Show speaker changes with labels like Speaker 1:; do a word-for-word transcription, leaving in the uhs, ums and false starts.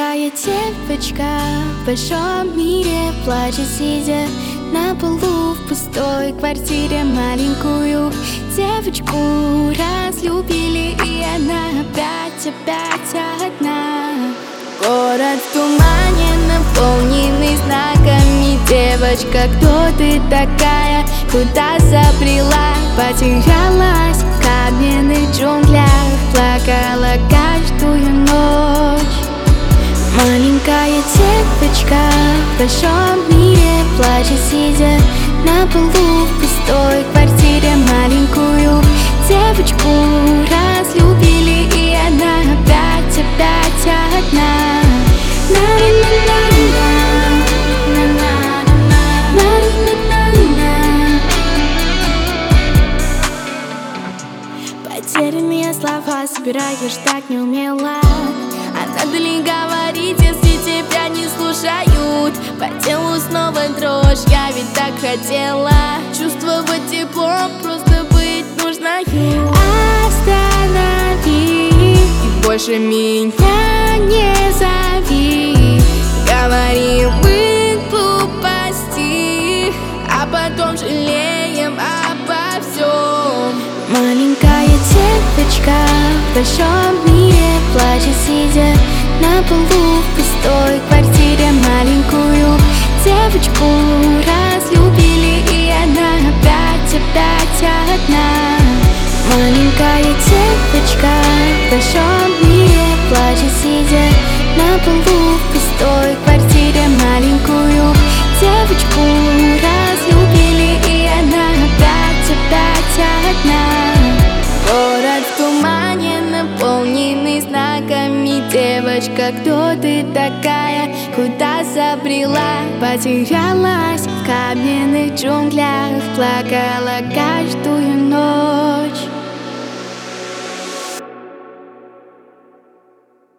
Speaker 1: Маленькая девочка в большом мире плачет, сидя на полу в пустой квартире. Маленькую девочку разлюбили, и она опять, опять одна. Город в тумане, наполненный знаками. Девочка, кто ты такая? Куда забрела? Потерялась в каменных джунглях, плакала каждую ночь. Маленькая девочка в большом мире плачет, сидя на полу в пустой квартире. Маленькую девочку разлюбили, и она опять, опять одна. Потерянные слова собираешь так неумело. А надо ли говорить, если тебя не слушают? По телу снова дрожь, я ведь так хотела чувствовать тепло, просто быть нужною. Останови и больше меня не зови. Говорим мы глупости, а потом жалеем обо всем. Маленькая девочка в большом мире плачет, сидя на полу в пустой квартире. Маленькую девочку разлюбили, и она опять, опять одна. Маленькая девочка в большом мире плачет, сидя на полу в пустой квартире. Маленькую девочку разлюбили, и она опять, опять одна. Город в тумане, наполненный знаками. Девочка, кто ты такая? Куда забрела? Потерялась в каменных джунглях, плакала каждую